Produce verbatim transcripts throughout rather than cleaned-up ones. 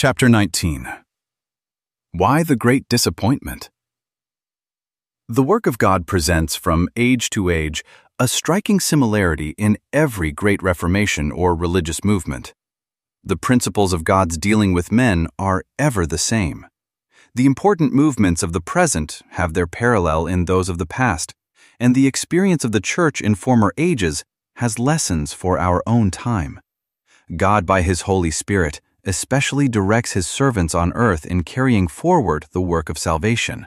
Chapter nineteen. Why the Great Disappointment? The work of God presents from age to age a striking similarity in every great reformation or religious movement. The principles of God's dealing with men are ever the same. The important movements of the present have their parallel in those of the past, and the experience of the church in former ages has lessons for our own time. God, by His Holy Spirit, especially directs His servants on earth in carrying forward the work of salvation.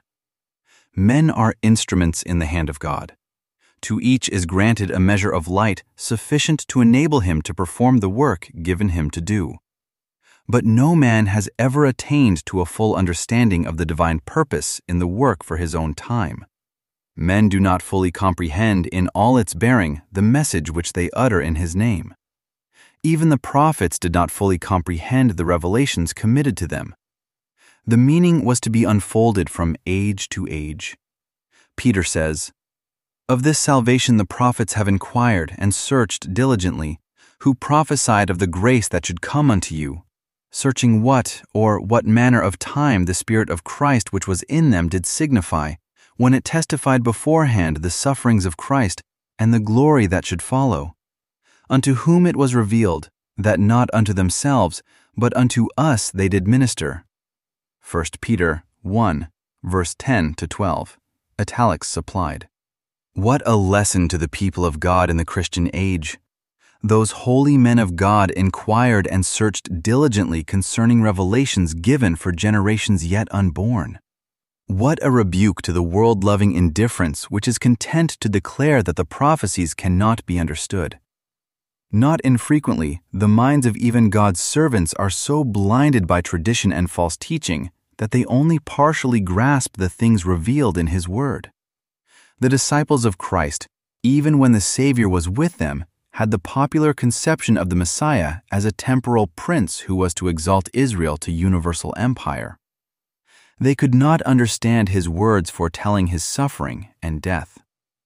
Men are instruments in the hand of God. To each is granted a measure of light sufficient to enable him to perform the work given him to do. But no man has ever attained to a full understanding of the divine purpose in the work for his own time. Men do not fully comprehend in all its bearing the message which they utter in His name. Even the prophets did not fully comprehend the revelations committed to them. The meaning was to be unfolded from age to age. Peter says, "Of this salvation the prophets have inquired and searched diligently, who prophesied of the grace that should come unto you, searching what or what manner of time the Spirit of Christ which was in them did signify, when it testified beforehand the sufferings of Christ and the glory that should follow. Unto whom it was revealed, that not unto themselves, but unto us they did minister." First Peter one, verse ten to twelve, italics supplied. What a lesson to the people of God in the Christian age! Those holy men of God inquired and searched diligently concerning revelations given for generations yet unborn. What a rebuke to the world-loving indifference which is content to declare that the prophecies cannot be understood. Not infrequently, the minds of even God's servants are so blinded by tradition and false teaching that they only partially grasp the things revealed in His Word. The disciples of Christ, even when the Savior was with them, had the popular conception of the Messiah as a temporal prince who was to exalt Israel to universal empire. They could not understand His words foretelling His suffering and death.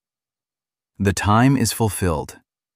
The time is fulfilled.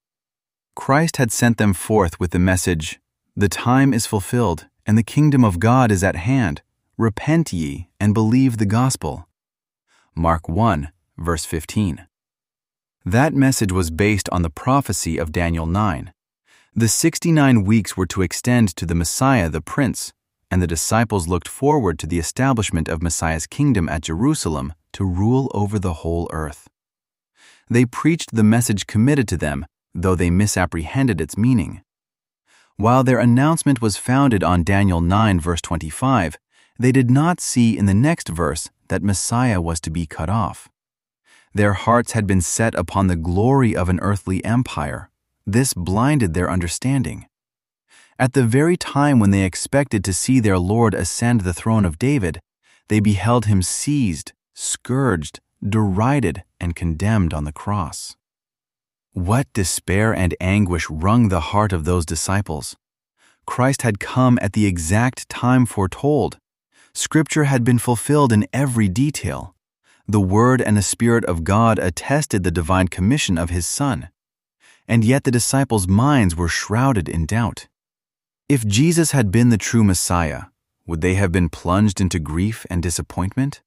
Christ had sent them forth with the message, "The time is fulfilled, and the kingdom of God is at hand. Repent ye, and believe the gospel." Mark one, verse fifteen. That message was based on the prophecy of Daniel nine. The sixty-nine weeks were to extend to the Messiah the Prince, and the disciples looked forward to the establishment of Messiah's kingdom at Jerusalem to rule over the whole earth. They preached the message committed to them, though they misapprehended its meaning. While their announcement was founded on Daniel nine, verse twenty-five, they did not see in the next verse that Messiah was to be cut off. Their hearts had been set upon the glory of an earthly empire. This blinded their understanding. At the very time when they expected to see their Lord ascend the throne of David, they beheld Him seized, scourged, derided, and condemned on the cross. What despair and anguish wrung the heart of those disciples! Christ had come at the exact time foretold. Scripture had been fulfilled in every detail. The Word and the Spirit of God attested the divine commission of His Son. And yet the disciples' minds were shrouded in doubt. If Jesus had been the true Messiah, would they have been plunged into grief and disappointment?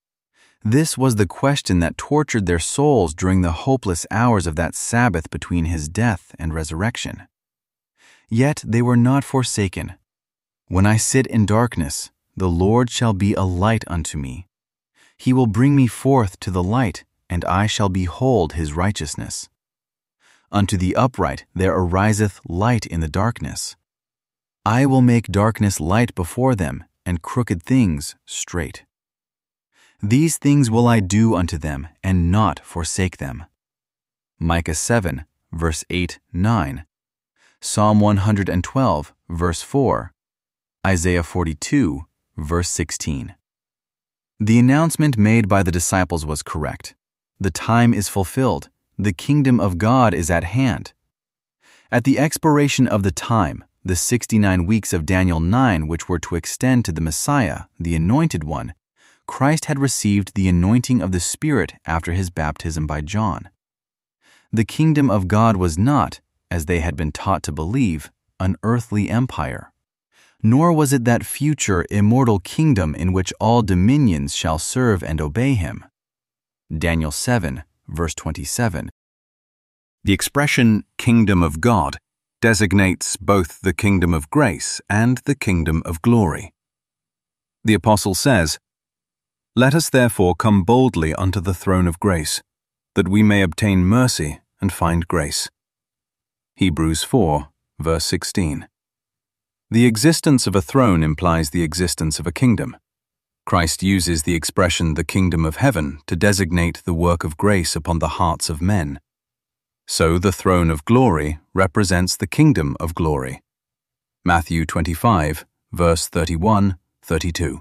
This was the question that tortured their souls during the hopeless hours of that Sabbath between His death and resurrection. Yet they were not forsaken. "When I sit in darkness, the Lord shall be a light unto me. He will bring me forth to the light, and I shall behold His righteousness. Unto the upright there ariseth light in the darkness. I will make darkness light before them, and crooked things straight. These things will I do unto them, and not forsake them." Micah seven, verse eight, nine. Psalm one hundred twelve, verse four. Isaiah forty-two, verse sixteen. The announcement made by the disciples was correct. The time is fulfilled. The kingdom of God is at hand. At the expiration of the time, the sixty-nine weeks of Daniel nine, which were to extend to the Messiah, the Anointed One, Christ had received the anointing of the Spirit after His baptism by John. The kingdom of God was not, as they had been taught to believe, an earthly empire. nor was it that future immortal kingdom in which all dominions shall serve and obey him. Daniel seven, verse twenty-seven. The expression kingdom of God designates both the kingdom of grace and the kingdom of glory. The apostle says, "Let us therefore come boldly unto the throne of grace, that we may obtain mercy and find grace." Hebrews four, verse sixteen. The existence of a throne implies the existence of a kingdom. Christ uses the expression the kingdom of heaven to designate the work of grace upon the hearts of men. So the throne of glory represents the kingdom of glory. Matthew twenty-five, verse thirty-one, thirty-two.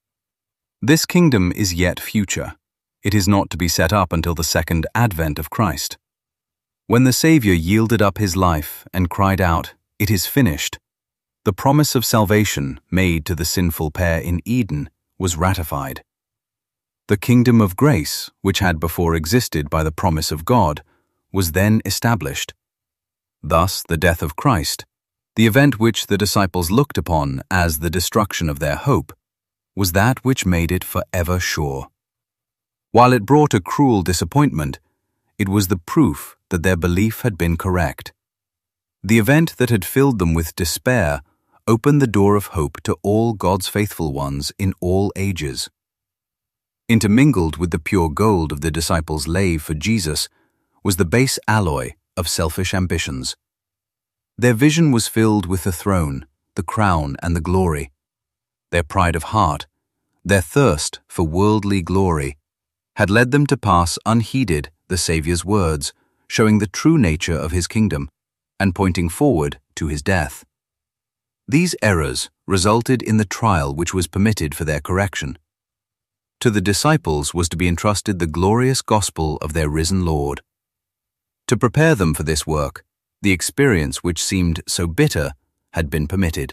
This kingdom is yet future. It is not to be set up until the second advent of Christ. When the Savior yielded up his life and cried out, "It is finished," the promise of salvation made to the sinful pair in Eden was ratified. The kingdom of grace, which had before existed by the promise of God, was then established. Thus, the death of Christ, the event which the disciples looked upon as the destruction of their hope, was that which made it forever sure. While it brought a cruel disappointment, it was the proof that their belief had been correct. The event that had filled them with despair opened the door of hope to all God's faithful ones in all ages. Intermingled with the pure gold of the disciples' lave for Jesus was the base alloy of selfish ambitions. Their vision was filled with the throne, the crown, and the glory. Their pride of heart, their thirst for worldly glory, had led them to pass unheeded the Saviour's words, showing the true nature of his kingdom and pointing forward to his death. These errors resulted in the trial which was permitted for their correction. To the disciples was to be entrusted the glorious gospel of their risen Lord. To prepare them for this work, the experience which seemed so bitter had been permitted.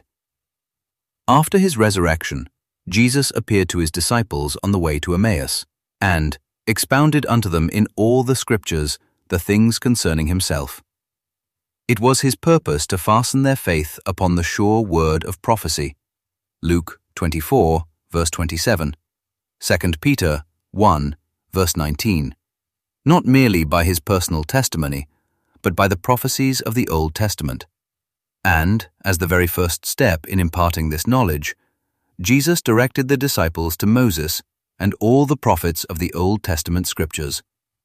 After his resurrection, Jesus appeared to his disciples on the way to Emmaus, and expounded unto them in all the Scriptures the things concerning himself. It was his purpose to fasten their faith upon the sure word of prophecy. Luke twenty-four, verse twenty-seven, Second Peter one, verse nineteen, not merely by his personal testimony, but by the prophecies of the Old Testament. And, as the very first step in imparting this knowledge, Jesus directed the disciples to Moses and all the prophets of the Old Testament Scriptures.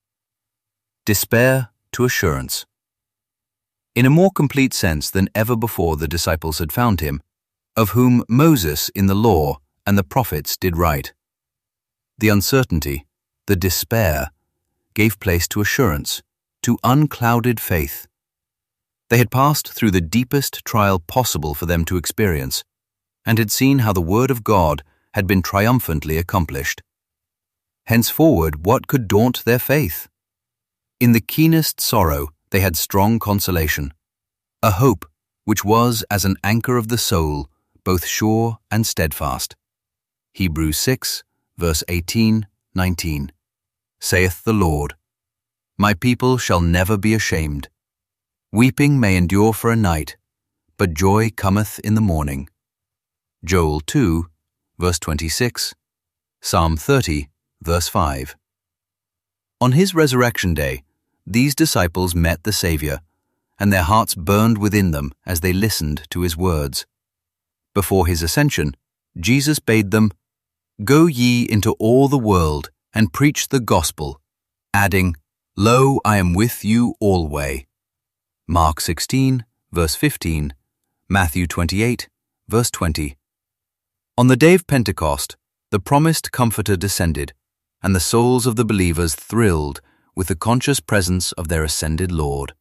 Despair to assurance. In a more complete sense than ever before the disciples had found him, of whom Moses in the law and the prophets did write. The uncertainty, the despair, gave place to assurance, to unclouded faith. They had passed through the deepest trial possible for them to experience, and had seen how the word of God had been triumphantly accomplished. Henceforward, what could daunt their faith? In the keenest sorrow, they had strong consolation, a hope which was as an anchor of the soul, both sure and steadfast. Hebrews six, verse eighteen, nineteen. Saith the Lord, "My people shall never be ashamed. Weeping may endure for a night, but joy cometh in the morning." Joel two, verse twenty-six, Psalm thirty, verse five. On his resurrection day, these disciples met the Savior, and their hearts burned within them as they listened to his words. Before his ascension, Jesus bade them, "Go ye into all the world and preach the gospel," adding, "Lo, I am with you alway." Mark sixteen, verse fifteen, Matthew twenty-eight, verse twenty. On the day of Pentecost, the promised Comforter descended, and the souls of the believers thrilled with the conscious presence of their ascended Lord.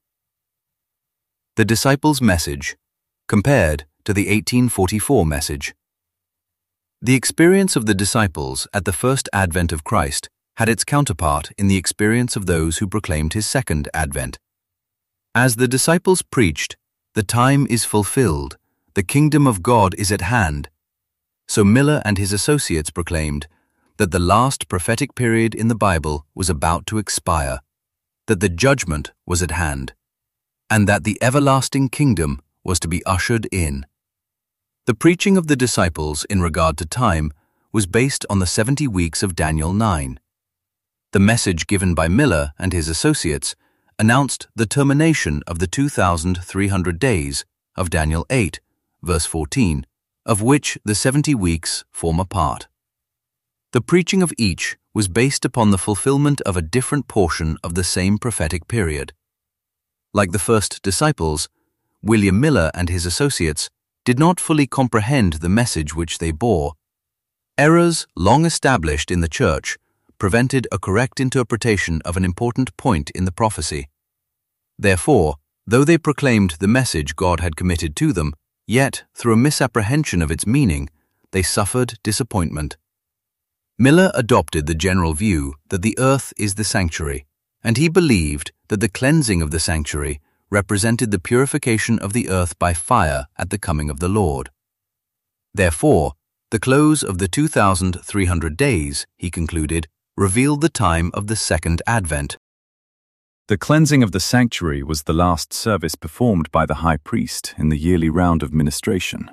The disciples' message, compared to the eighteen forty-four message. The experience of the disciples at the first advent of Christ had its counterpart in the experience of those who proclaimed his second advent. As the disciples preached, "The time is fulfilled, the kingdom of God is at hand," so Miller and his associates proclaimed that the last prophetic period in the Bible was about to expire, that the judgment was at hand, and that the everlasting kingdom was to be ushered in. The preaching of the disciples in regard to time was based on the seventy weeks of Daniel nine. The message given by Miller and his associates announced the termination of the two thousand three hundred days of Daniel eight, verse fourteen, of which the seventy weeks form a part. The preaching of each was based upon the fulfillment of a different portion of the same prophetic period. Like the first disciples, William Miller and his associates did not fully comprehend the message which they bore. Errors long established in the church prevented a correct interpretation of an important point in the prophecy. Therefore, though they proclaimed the message God had committed to them, yet, through a misapprehension of its meaning, they suffered disappointment. Miller adopted the general view that the earth is the sanctuary, and he believed that the cleansing of the sanctuary represented the purification of the earth by fire at the coming of the Lord. Therefore, the close of the two thousand three hundred days, he concluded, revealed the time of the second advent. The cleansing of the sanctuary was the last service performed by the high priest in the yearly round of ministration.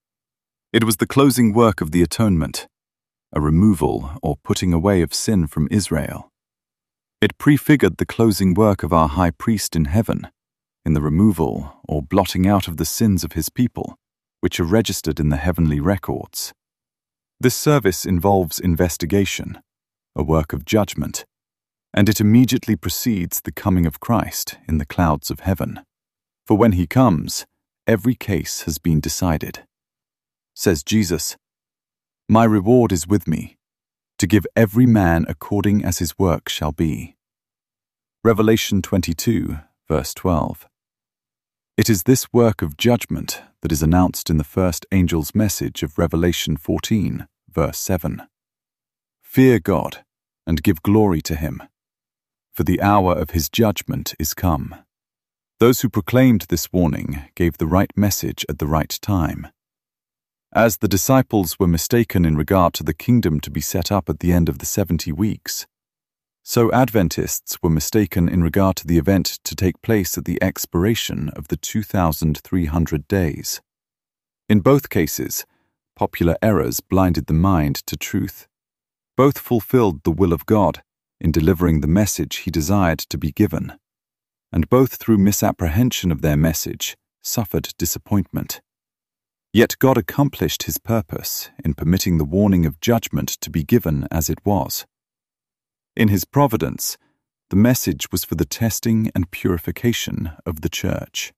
It was the closing work of the atonement, a removal or putting away of sin from Israel. It prefigured the closing work of our high priest in heaven, in the removal or blotting out of the sins of his people, which are registered in the heavenly records. This service involves investigation, a work of judgment, and it immediately precedes the coming of Christ in the clouds of heaven. For when he comes, every case has been decided. Says Jesus, "My reward is with me, to give every man according as his work shall be." Revelation twenty-two, verse twelve. It is this work of judgment that is announced in the first angel's message of Revelation fourteen, verse seven. Fear God, and give glory to him, for the hour of his judgment is come. Those who proclaimed this warning gave the right message at the right time. As the disciples were mistaken in regard to the kingdom to be set up at the end of the seventy weeks, so Adventists were mistaken in regard to the event to take place at the expiration of the two thousand three hundred days. In both cases, popular errors blinded the mind to truth. Both fulfilled the will of God in delivering the message he desired to be given, and both through misapprehension of their message suffered disappointment. Yet God accomplished his purpose in permitting the warning of judgment to be given as it was. In his providence, the message was for the testing and purification of the church.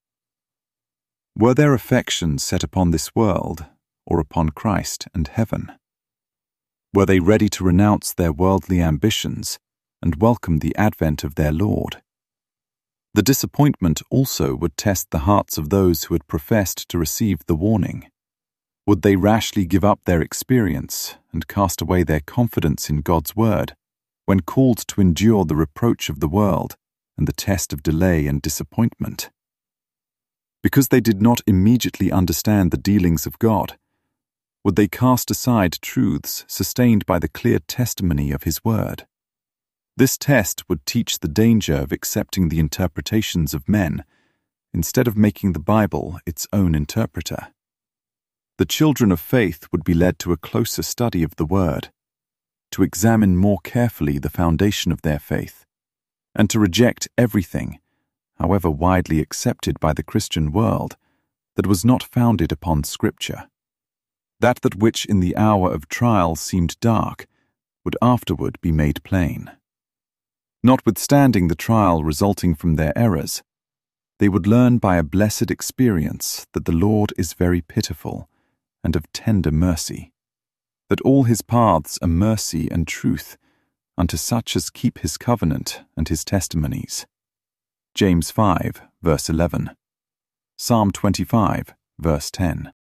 Were their affections set upon this world or upon Christ and heaven? Were they ready to renounce their worldly ambitions and welcome the advent of their Lord? The disappointment also would test the hearts of those who had professed to receive the warning. Would they rashly give up their experience and cast away their confidence in God's word when called to endure the reproach of the world and the test of delay and disappointment? Because they did not immediately understand the dealings of God, would they cast aside truths sustained by the clear testimony of his word? This test would teach the danger of accepting the interpretations of men instead of making the Bible its own interpreter. The children of faith would be led to a closer study of the Word, to examine more carefully the foundation of their faith, and to reject everything, however widely accepted by the Christian world, that was not founded upon Scripture. That that which in the hour of trial seemed dark would afterward be made plain. Notwithstanding the trial resulting from their errors, they would learn by a blessed experience that the Lord is very pitiful and of tender mercy, that all his paths are mercy and truth unto such as keep his covenant and his testimonies. James five, verse eleven. Psalm twenty-five, verse ten.